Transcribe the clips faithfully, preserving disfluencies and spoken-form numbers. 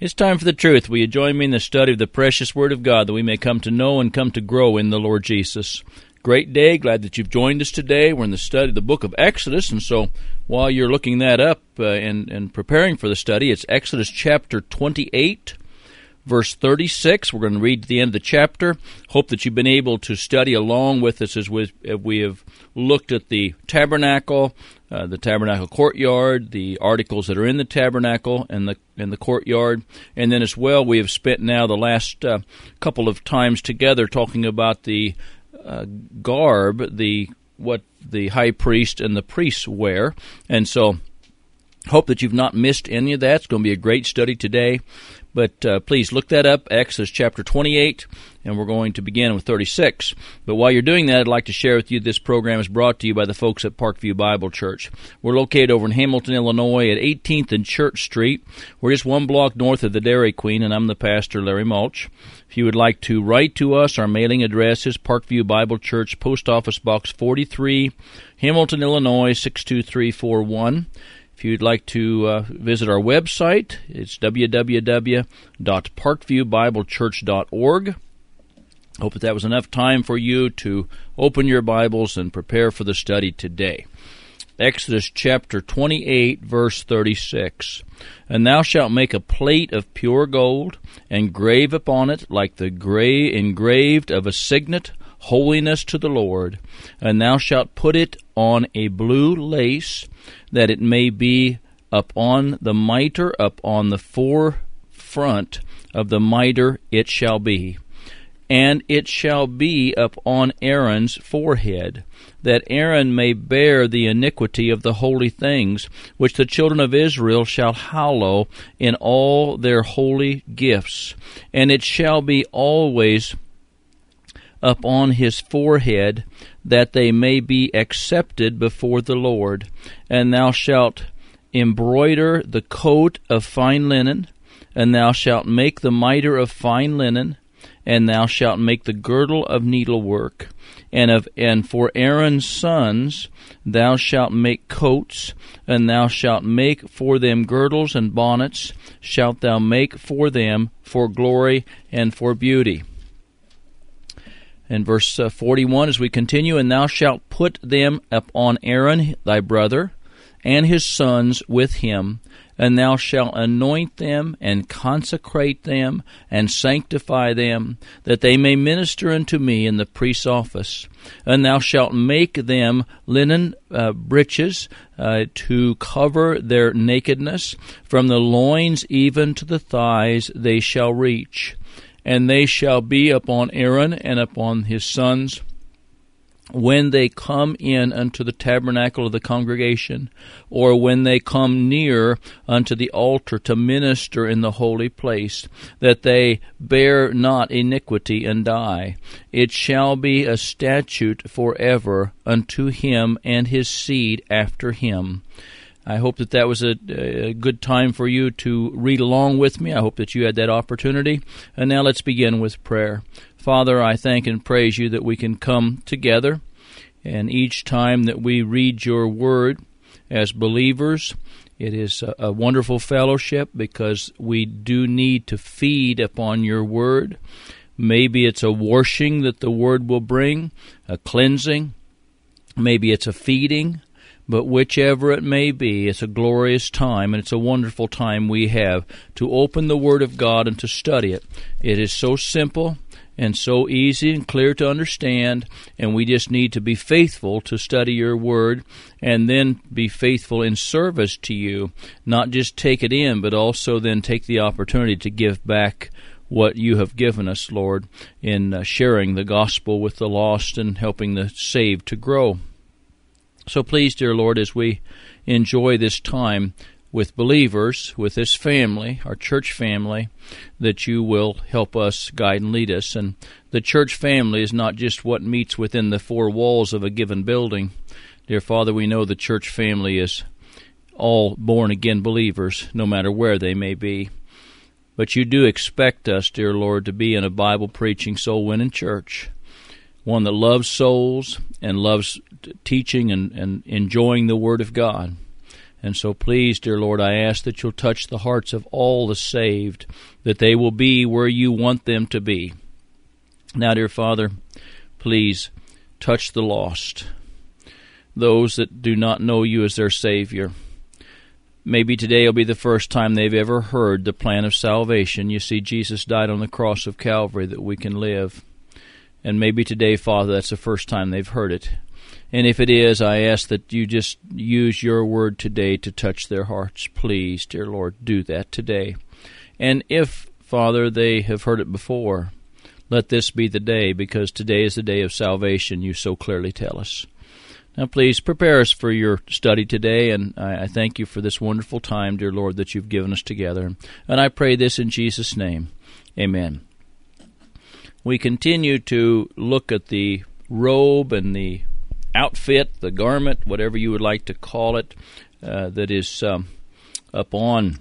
It's time for the truth. Will you join me in the study of the precious Word of God that we may come to know and come to grow in the Lord Jesus? Great day. Glad that you've joined us today. We're in the study of the book of Exodus, and so while you're looking that up uh, and, and preparing for the study, it's Exodus chapter twenty-eight, verse thirty-six. We're going to read to the end of the chapter. Hope that you've been able to study along with us as we, as we have looked at the tabernacle, uh, the tabernacle courtyard, the articles that are in the tabernacle and the in the courtyard, and then as well we have spent now the last uh, couple of times together talking about the uh, garb, the what the high priest and the priests wear, and so hope that you've not missed any of that. It's going to be a great study today. But uh, please look that up, Exodus chapter twenty-eight, and we're going to begin with thirty-six. But while you're doing that, I'd like to share with you this program is brought to you by the folks at Parkview Bible Church. We're located over in Hamilton, Illinois at eighteenth and Church Street. We're just one block north of the Dairy Queen, and I'm the pastor, Larry Mulch. If you would like to write to us, our mailing address is Parkview Bible Church, Post Office Box forty-three, Hamilton, Illinois, six two three four one. If you'd like to uh, visit our website, it's w w w dot parkview bible church dot org. Hope that that was enough time for you to open your Bibles and prepare for the study today. Exodus chapter twenty-eight, verse thirty-six. And thou shalt make a plate of pure gold, and grave upon it like the gra- engraved of a signet, holiness to the Lord. And thou shalt put it on a blue lace, that it may be upon the mitre, upon the forefront of the mitre it shall be. And it shall be upon Aaron's forehead, that Aaron may bear the iniquity of the holy things, which the children of Israel shall hallow in all their holy gifts. And it shall be always upon his forehead, that they may be accepted before the Lord. And thou shalt embroider the coat of fine linen, and thou shalt make the mitre of fine linen, and thou shalt make the girdle of needlework. And of and for Aaron's sons thou shalt make coats, and thou shalt make for them girdles and bonnets, shalt thou make for them for glory and for beauty. In verse uh, forty-one, as we continue, and thou shalt put them upon Aaron thy brother, and his sons with him, and thou shalt anoint them, and consecrate them, and sanctify them, that they may minister unto me in the priest's office. And thou shalt make them linen uh, breeches uh, to cover their nakedness, from the loins even to the thighs they shall reach. And they shall be upon Aaron and upon his sons when they come in unto the tabernacle of the congregation, or when they come near unto the altar to minister in the holy place, that they bear not iniquity and die. It shall be a statute forever unto him and his seed after him. I hope that that was a, a good time for you to read along with me. I hope that you had that opportunity. And now let's begin with prayer. Father, I thank and praise you that we can come together, and each time that we read your word as believers, it is a, a wonderful fellowship, because we do need to feed upon your word. Maybe it's a washing that the word will bring, a cleansing. Maybe it's a feeding. But whichever it may be, it's a glorious time, and it's a wonderful time we have to open the Word of God and to study it. It is so simple and so easy and clear to understand, and we just need to be faithful to study your Word, and then be faithful in service to you. Not just take it in, but also then take the opportunity to give back what you have given us, Lord, in uh, sharing the gospel with the lost and helping the saved to grow. So please, dear Lord, as we enjoy this time with believers, with this family, our church family, that you will help us, guide and lead us. And the church family is not just what meets within the four walls of a given building. Dear Father, we know the church family is all born-again believers, no matter where they may be. But you do expect us, dear Lord, to be in a Bible-preaching, soul-winning church, one that loves souls and loves teaching and, and enjoying the Word of God. And so please, dear Lord, I ask that you'll touch the hearts of all the saved, that they will be where you want them to be. Now, dear Father, please touch the lost, those that do not know you as their Savior. Maybe today will be the first time they've ever heard the plan of salvation. You see, Jesus died on the cross of Calvary that we can live. And maybe today, Father, that's the first time they've heard it. And if it is, I ask that you just use your word today to touch their hearts. Please, dear Lord, do that today. And if, Father, they have heard it before, let this be the day, because today is the day of salvation, you so clearly tell us. Now, please prepare us for your study today, and I thank you for this wonderful time, dear Lord, that you've given us together. And I pray this in Jesus' name. Amen. We continue to look at the robe and the outfit, the garment, whatever you would like to call it, uh, that is um, upon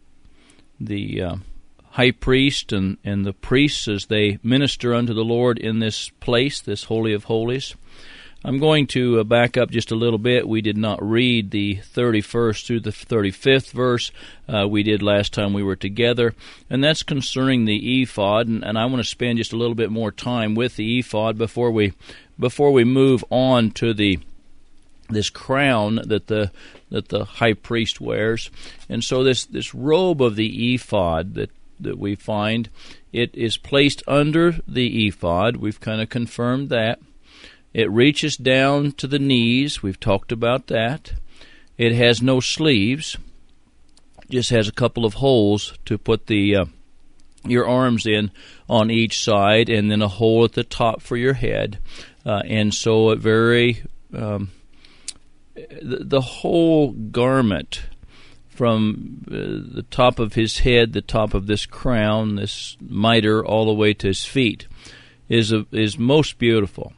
the uh, high priest and, and the priests as they minister unto the Lord in this place, this Holy of Holies. I'm going to uh, back up just a little bit. We did not read the thirty-first through the thirty-fifth verse. Uh, we did last time we were together, and that's concerning the ephod, and, and I want to spend just a little bit more time with the ephod before we before we move on to the this crown that the that the high priest wears. And so this, this robe of the ephod that, that we find, it is placed under the ephod. We've kind of confirmed that. It reaches down to the knees. We've talked about that. It has no sleeves. Just has a couple of holes to put the uh, your arms in on each side, and then a hole at the top for your head. Uh, and so a very um, the, the whole garment from uh, the top of his head, the top of this crown, this mitre, all the way to his feet, is a, is most beautiful.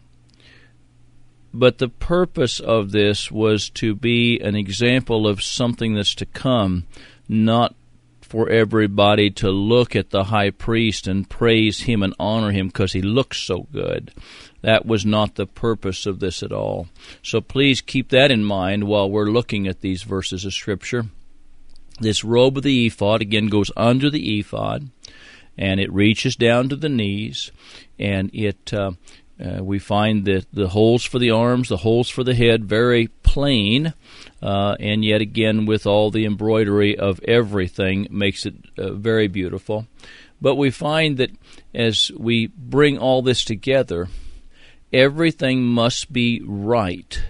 But the purpose of this was to be an example of something that's to come, not for everybody to look at the high priest and praise him and honor him because he looks so good. That was not the purpose of this at all. So please keep that in mind while we're looking at these verses of Scripture. This robe of the ephod, again, goes under the ephod, and it reaches down to the knees, and it... Uh, Uh, we find that the holes for the arms, the holes for the head, very plain, uh, and yet again with all the embroidery of everything makes it uh, very beautiful. But we find that as we bring all this together, everything must be right.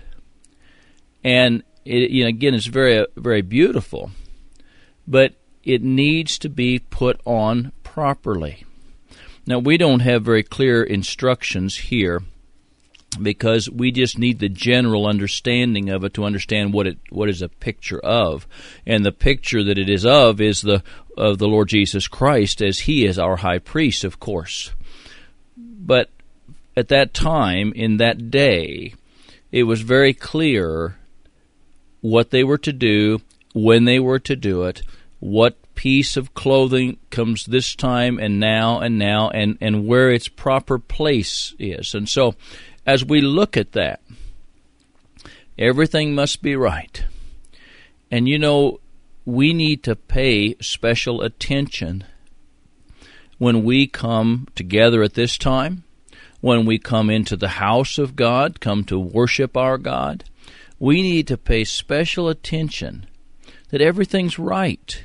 And it, you know, again, it's very, very beautiful, but it needs to be put on properly. Now, we don't have very clear instructions here because we just need the general understanding of it to understand what it what is a picture of. And the picture that it is of is the of the Lord Jesus Christ, as he is our high priest, of course. But at that time, in that day, it was very clear what they were to do, when they were to do it, what piece of clothing comes this time and now and now, and, and where its proper place is. And so, as we look at that, everything must be right. And you know, we need to pay special attention when we come together at this time, when we come into the house of God, come to worship our God. We need to pay special attention that everything's right.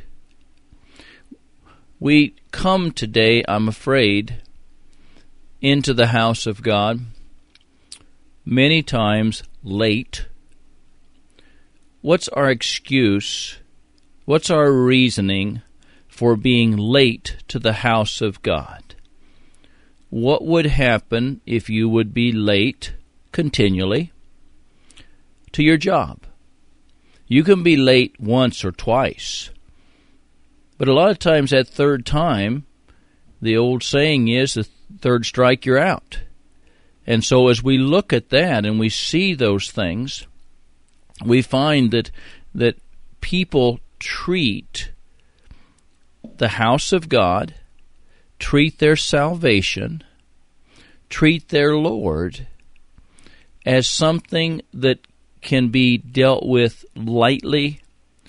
We come today, I'm afraid, into the house of God many times late. What's our excuse? What's our reasoning for being late to the house of God? What would happen if you would be late continually to your job? You can be late once or twice. But a lot of times that third time, the old saying is, the third strike, you're out. And so as we look at that and we see those things, we find that that people treat the house of God, treat their salvation, treat their Lord as something that can be dealt with lightly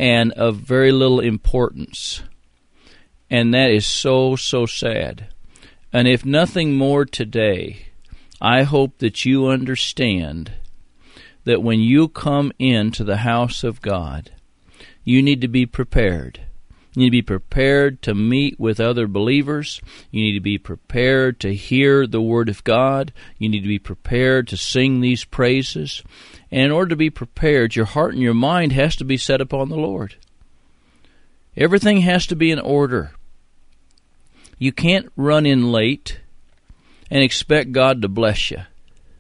and of very little importance. And that is so, so sad. And if nothing more today, I hope that you understand that when you come into the house of God, you need to be prepared. You need to be prepared to meet with other believers. You need to be prepared to hear the Word of God. You need to be prepared to sing these praises. And in order to be prepared, your heart and your mind has to be set upon the Lord. Everything has to be in order. You can't run in late and expect God to bless you.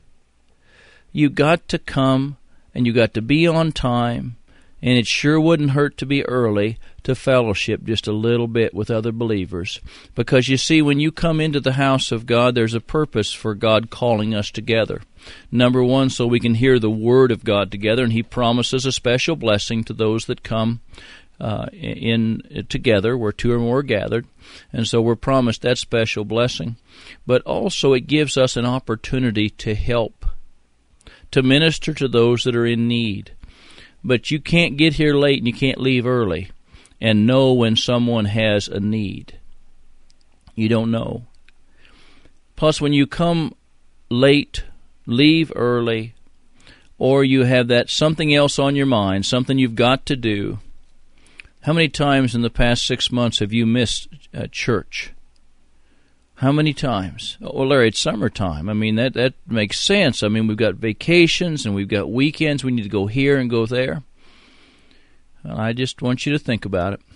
You got to come, and you got to be on time, and it sure wouldn't hurt to be early to fellowship just a little bit with other believers. Because you see, when you come into the house of God, there's a purpose for God calling us together. Number one, so we can hear the Word of God together, and He promises a special blessing to those that come uh, in together, where two or more are gathered. And so we're promised that special blessing. But also it gives us an opportunity to help, to minister to those that are in need. But you can't get here late and you can't leave early and know when someone has a need. You don't know. Plus, when you come late, leave early, or you have that something else on your mind, something you've got to do. How many times in the past six months have you missed uh, church? How many times? Well, Larry, it's summertime. I mean, that, that makes sense. I mean, we've got vacations and we've got weekends. We need to go here and go there. Well, I just want you to think about it.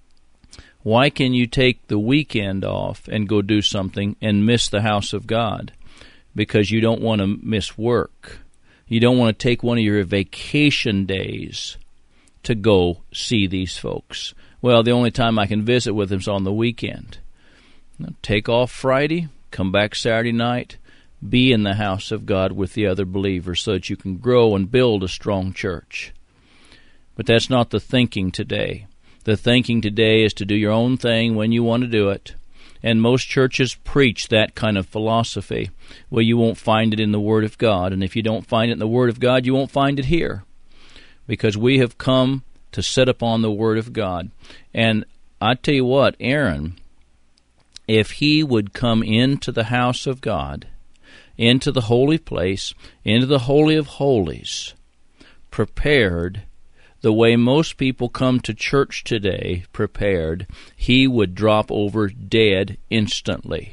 Why can you take the weekend off and go do something and miss the house of God? Because you don't want to miss work. You don't want to take one of your vacation days to go see these folks. Well, the only time I can visit with them is on the weekend. Take off Friday, come back Saturday night, be in the house of God with the other believers so that you can grow and build a strong church. But that's not the thinking today. The thinking today is to do your own thing when you want to do it. And most churches preach that kind of philosophy. Well, you won't find it in the Word of God. And if you don't find it in the Word of God, you won't find it here. Because we have come to set upon the Word of God. And I tell you what, Aaron, if he would come into the house of God, into the holy place, into the Holy of Holies, prepared the way most people come to church today, prepared, he would drop over dead instantly.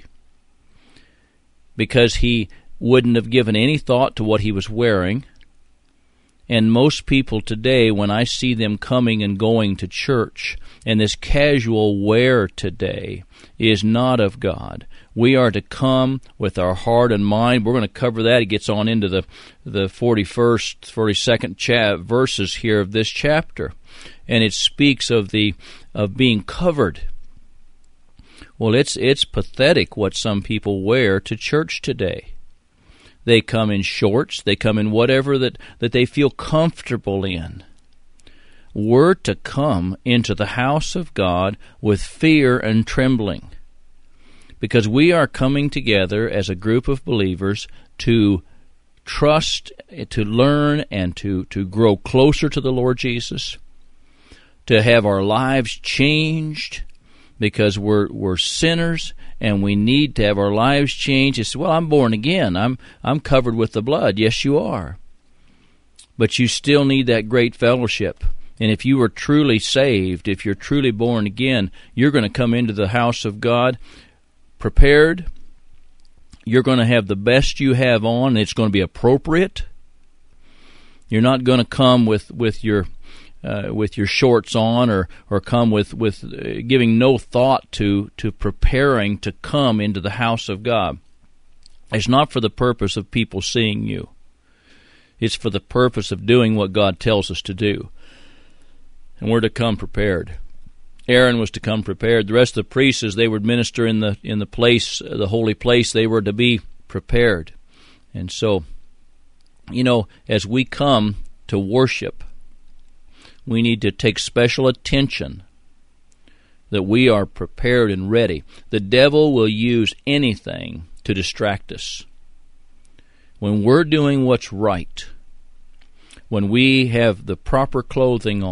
Because he wouldn't have given any thought to what he was wearing. And most people today, when I see them coming and going to church, and this casual wear today is not of God. We are to come with our heart and mind. We're going to cover that. It gets on into the, the forty-first, forty-second cha- verses here of this chapter. And it speaks of the of being covered. Well, it's it's pathetic what some people wear to church today. They come in shorts. They come in whatever that, that they feel comfortable in. We're to come into the house of God with fear and trembling, because we are coming together as a group of believers to trust, to learn, and to, to grow closer to the Lord Jesus, to have our lives changed, because we're we're sinners and we need to have our lives changed. It's, well, I'm born again. I'm I'm covered with the blood. Yes, you are. But you still need that great fellowship. And if you are truly saved, if you're truly born again, you're going to come into the house of God prepared. You're going to have the best you have on, and it's going to be appropriate. You're not going to come with, with your uh, with your shorts on, or, or come with, with uh, giving no thought to, to preparing to come into the house of God. It's not for the purpose of people seeing you. It's for the purpose of doing what God tells us to do. And we're to come prepared. Aaron was to come prepared. The rest of the priests, as they would minister in the in the place, the holy place, they were to be prepared. And so, you know, as we come to worship, we need to take special attention that we are prepared and ready. The devil will use anything to distract us. When we're doing what's right, when we have the proper clothing on,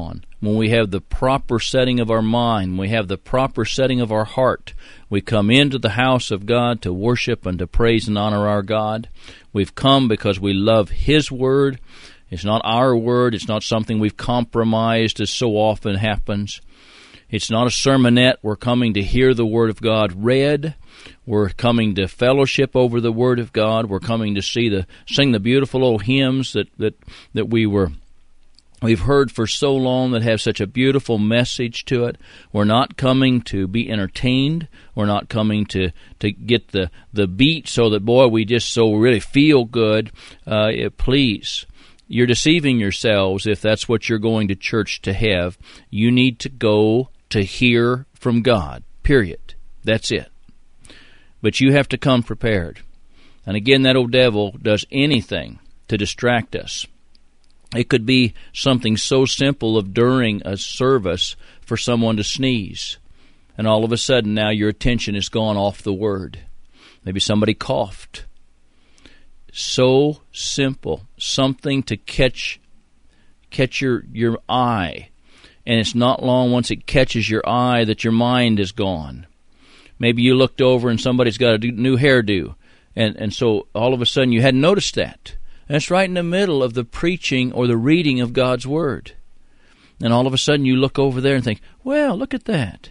when we have the proper setting of our mind, when we have the proper setting of our heart, we come into the house of God to worship and to praise and honor our God. We've come because we love His Word. It's not our word. It's not something we've compromised, as so often happens. It's not a sermonette. We're coming to hear the Word of God read. We're coming to fellowship over the Word of God. We're coming to see the sing the beautiful old hymns that that that we were we've heard for so long that have such a beautiful message to it. We're not coming to be entertained. We're not coming to to get the the beat so that boy we just so really feel good. Uh, please. You're deceiving yourselves if that's what you're going to church to have. You need to go to hear from God, period. That's it. But you have to come prepared. And again, that old devil does anything to distract us. It could be something so simple of during a service for someone to sneeze. And all of a sudden now your attention is gone off the Word. Maybe somebody coughed. So simple, something to catch catch your, your eye. And it's not long once it catches your eye that your mind is gone. Maybe you looked over and somebody's got a new hairdo, and, and so all of a sudden you hadn't noticed that. And it's right in the middle of the preaching or the reading of God's Word. And all of a sudden you look over there and think, well, look at that.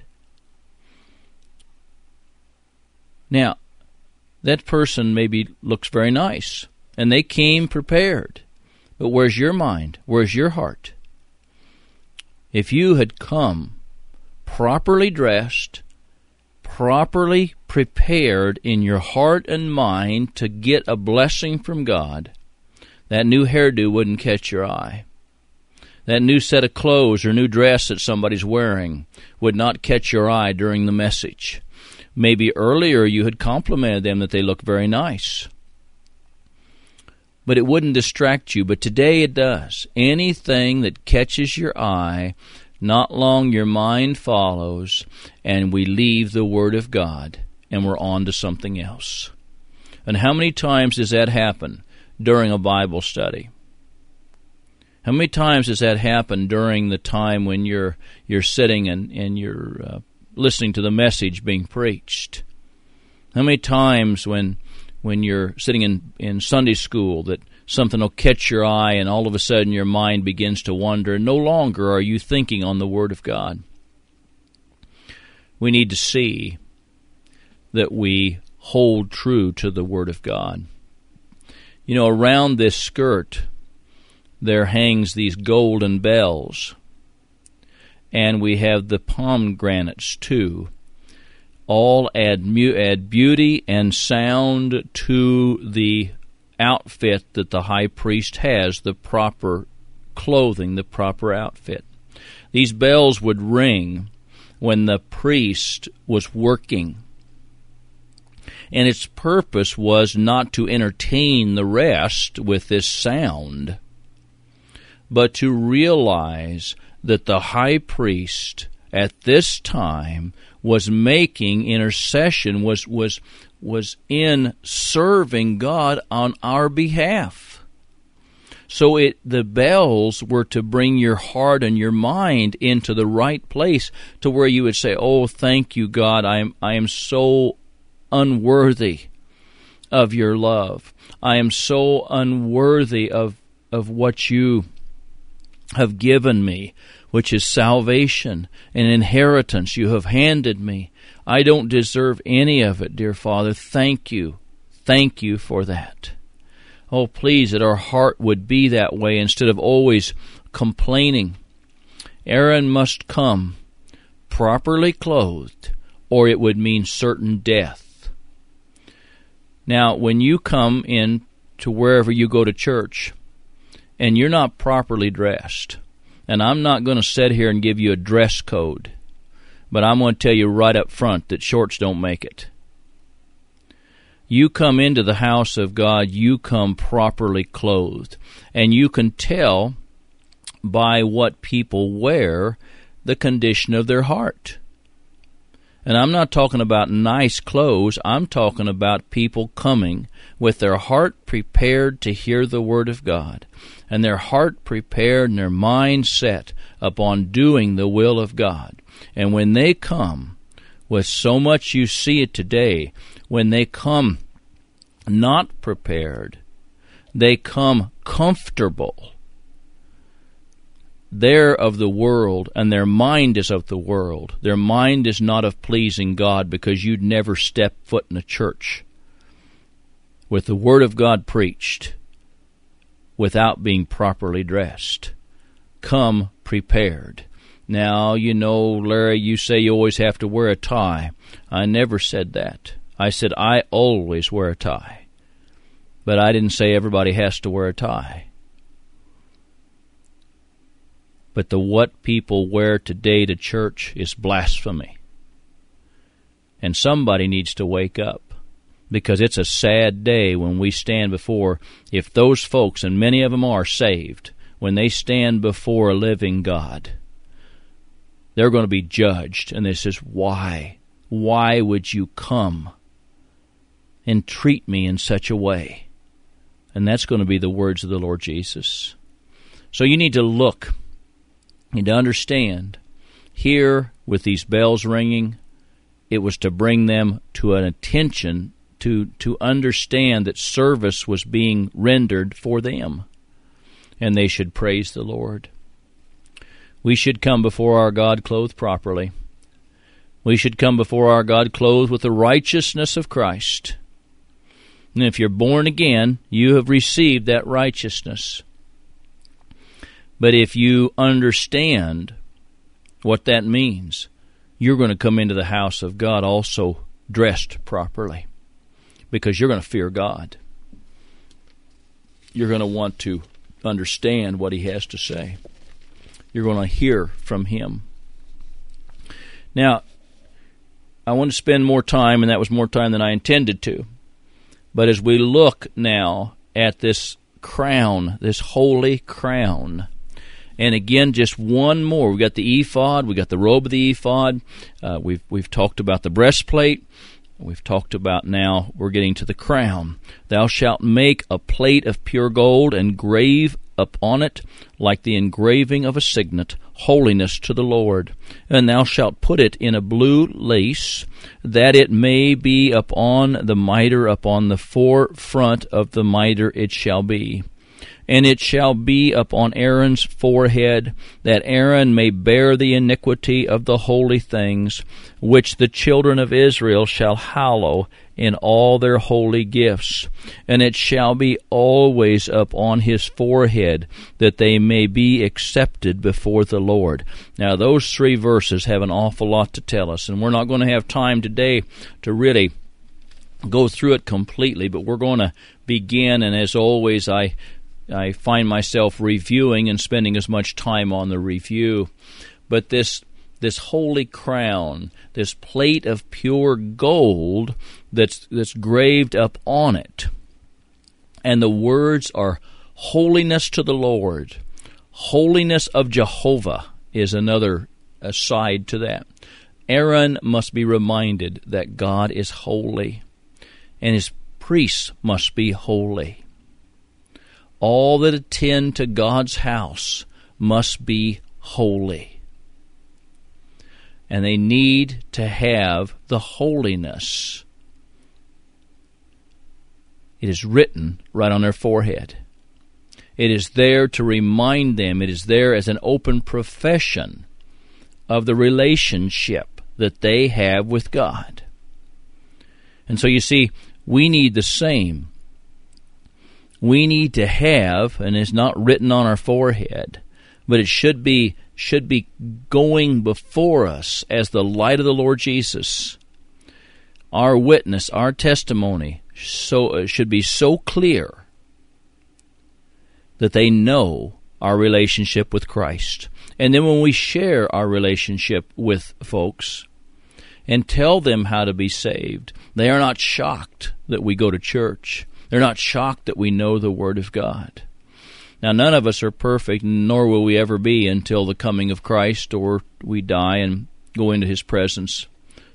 Now, that person maybe looks very nice, and they came prepared. But where's your mind? Where's your heart? If you had come properly dressed, properly prepared in your heart and mind to get a blessing from God, that new hairdo wouldn't catch your eye. That new set of clothes or new dress that somebody's wearing would not catch your eye during the message. Maybe earlier you had complimented them that they look very nice. But it wouldn't distract you. But today it does. Anything that catches your eye, not long your mind follows, and we leave the Word of God, and we're on to something else. And how many times does that happen during a Bible study? How many times does that happen during the time when you're you're sitting and, and you're uh, listening to the message being preached? How many times when when you're sitting in, in Sunday school that something will catch your eye and all of a sudden your mind begins to wander and no longer are you thinking on the Word of God? We need to see that we hold true to the Word of God. You know, around this skirt there hangs these golden bells, and we have the pomegranates too. All add, mu- add beauty and sound to the outfit that the high priest has, the proper clothing, the proper outfit. These bells would ring when the priest was working, and its purpose was not to entertain the rest with this sound, but to realize that the high priest at this time was making intercession, was was was in serving God on our behalf. So it the bells were to bring your heart and your mind into the right place to where you would say, "Oh, thank you, God. I am I am so unworthy of your love. I am so unworthy of of what you have given me, which is salvation, an inheritance you have handed me. I don't deserve any of it, dear Father. Thank you. Thank you for that." Oh, please, that our heart would be that way instead of always complaining. Aaron must come properly clothed, or it would mean certain death. Now, when you come in to wherever you go to church, and you're not properly dressed, and I'm not going to sit here and give you a dress code, but I'm going to tell you right up front that shorts don't make it. You come into the house of God, you come properly clothed, and you can tell by what people wear the condition of their heart. And I'm not talking about nice clothes. I'm talking about people coming with their heart prepared to hear the Word of God, and their heart prepared and their mind set upon doing the will of God. And when they come with so much, you see it today, when they come not prepared, they come comfortable. They're of the world, and their mind is of the world. Their mind is not of pleasing God, because you'd never step foot in a church with the Word of God preached without being properly dressed. Come prepared. Now, you know, Larry, you say you always have to wear a tie. I never said that. I said I always wear a tie. But I didn't say everybody has to wear a tie. But the what people wear today to church is blasphemy. And somebody needs to wake up, because it's a sad day when we stand before, if those folks, and many of them are saved, when they stand before a living God, they're going to be judged. And this is why. Why would you come and treat me in such a way? And that's going to be the words of the Lord Jesus. So you need to look. You need to understand. Here, with these bells ringing, it was to bring them to an attention, to, to understand that service was being rendered for them, and they should praise the Lord. We should come before our God clothed properly. We should come before our God clothed with the righteousness of Christ. And if you're born again, you have received that righteousness. But if you understand what that means, you're going to come into the house of God also dressed properly, because you're going to fear God. You're going to want to understand what He has to say. You're going to hear from Him. Now, I want to spend more time, and that was more time than I intended to. But as we look now at this crown, this holy crown, and again, just one more. We've got the ephod. We've got the robe of the ephod. Uh, we've we've talked about the breastplate. We've talked about, now we're getting to the crown. Thou shalt make a plate of pure gold and grave upon it like the engraving of a signet, holiness to the Lord. And thou shalt put it in a blue lace, that it may be upon the mitre, upon the forefront of the mitre it shall be. And it shall be upon Aaron's forehead, that Aaron may bear the iniquity of the holy things, which the children of Israel shall hallow in all their holy gifts. And it shall be always upon his forehead, that they may be accepted before the Lord. Now, those three verses have an awful lot to tell us, and we're not going to have time today to really go through it completely, but we're going to begin, and as always, I I find myself reviewing and spending as much time on the review. But this this holy crown, this plate of pure gold that's that's graved up on it, and the words are holiness to the Lord. Holiness of Jehovah is another aside to that. Aaron must be reminded that God is holy, and his priests must be holy. All that attend to God's house must be holy. And they need to have the holiness. It is written right on their forehead. It is there to remind them. It is there as an open profession of the relationship that they have with God. And so you see, we need the same. We need to have, and it's not written on our forehead, but it should be should be going before us as the light of the Lord Jesus. Our witness, our testimony, so uh, should be so clear that they know our relationship with Christ. And then when we share our relationship with folks and tell them how to be saved, they are not shocked that we go to church. They're not shocked that we know the Word of God. Now, none of us are perfect, nor will we ever be until the coming of Christ, or we die and go into His presence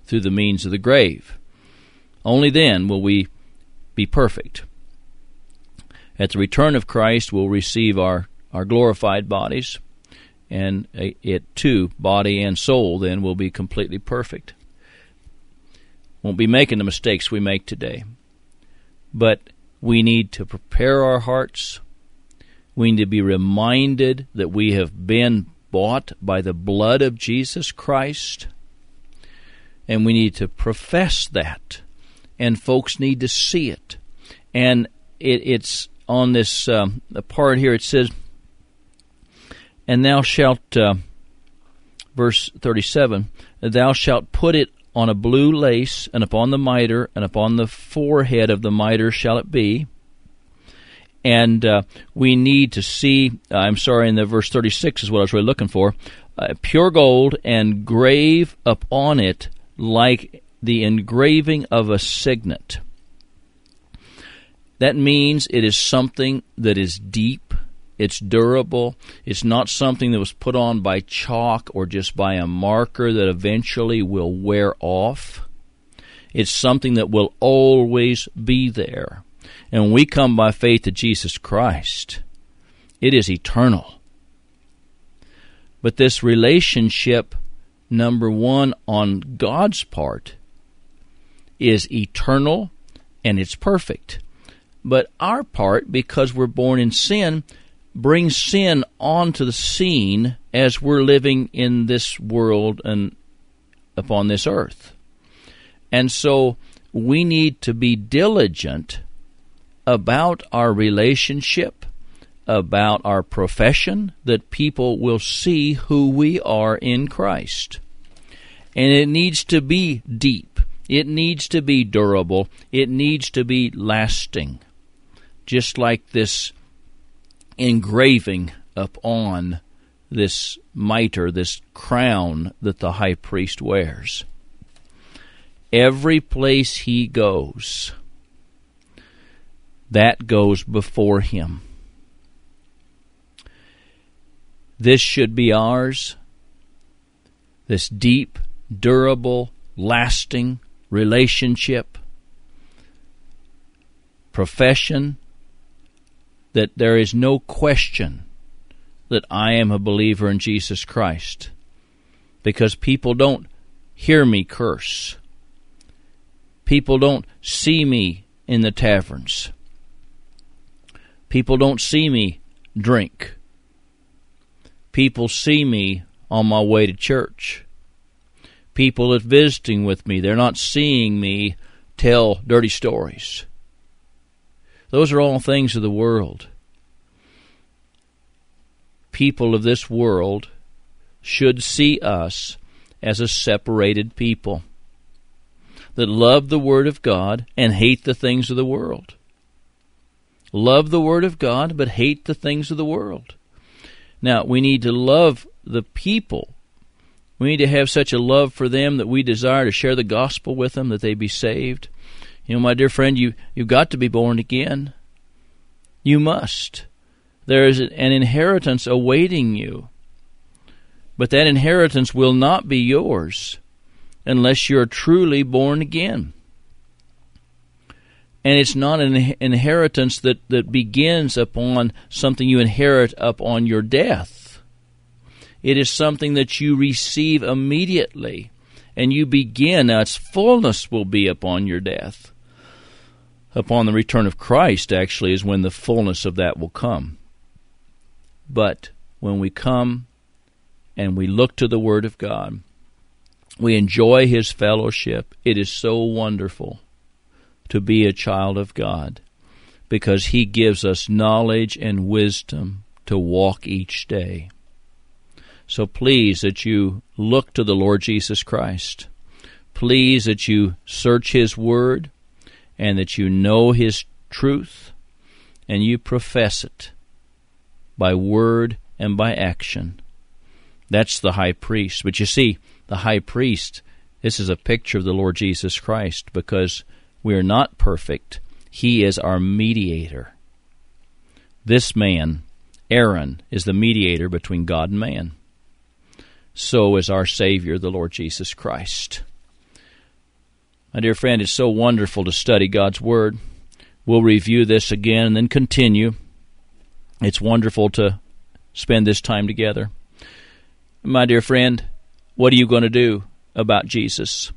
through the means of the grave. Only then will we be perfect. At the return of Christ, we'll receive our, our glorified bodies, and it too, body and soul, then will be completely perfect. Won't be making the mistakes we make today. But we need to prepare our hearts. We need to be reminded that we have been bought by the blood of Jesus Christ, and we need to profess that, and folks need to see it. And it, it's on this um, part here, it says, and thou shalt, uh, verse thirty-seven, thou shalt put it on a blue lace, and upon the mitre, and upon the forehead of the mitre shall it be. And uh, we need to see, uh, I'm sorry, in the verse thirty-six is what I was really looking for, uh, pure gold, and grave upon it like the engraving of a signet. That means it is something that is deep, it's durable, it's not something that was put on by chalk or just by a marker that eventually will wear off. It's something that will always be there. And when we come by faith to Jesus Christ, it is eternal. But this relationship, number one, on God's part, is eternal and it's perfect. But our part, because we're born in sin, brings sin onto the scene as we're living in this world and upon this earth. And so we need to be diligent about our relationship, about our profession, that people will see who we are in Christ. And it needs to be deep. It needs to be durable. It needs to be lasting. Just like this engraving upon this mitre, this crown that the high priest wears. Every place he goes, that goes before him. This should be ours, this deep, durable, lasting relationship, profession, that there is no question that I am a believer in Jesus Christ, because people don't hear me curse. People don't see me in the taverns. People don't see me drink. People see me on my way to church. People that visiting with me, they're not seeing me tell dirty stories. Those are all things of the world. People of this world should see us as a separated people that love the Word of God and hate the things of the world. Love the Word of God, but hate the things of the world. Now, we need to love the people. We need to have such a love for them that we desire to share the gospel with them, that they be saved. You know, my dear friend, you, you've got to be born again. You must. There is an inheritance awaiting you. But that inheritance will not be yours unless you're truly born again. And it's not an inheritance that, that begins upon something you inherit upon your death. It is something that you receive immediately, and you begin, now its fullness will be upon your death. Upon the return of Christ, actually, is when the fullness of that will come. But when we come and we look to the Word of God, we enjoy His fellowship. It is so wonderful to be a child of God, because He gives us knowledge and wisdom to walk each day. So please that you look to the Lord Jesus Christ. Please that you search His Word, and that you know His truth, and you profess it by word and by action. That's the high priest. But you see, the high priest, this is a picture of the Lord Jesus Christ, because we are not perfect. He is our mediator. This man, Aaron, is the mediator between God and man. So is our Savior, the Lord Jesus Christ. My dear friend, it's so wonderful to study God's Word. We'll review this again and then continue. It's wonderful to spend this time together. My dear friend, what are you going to do about Jesus?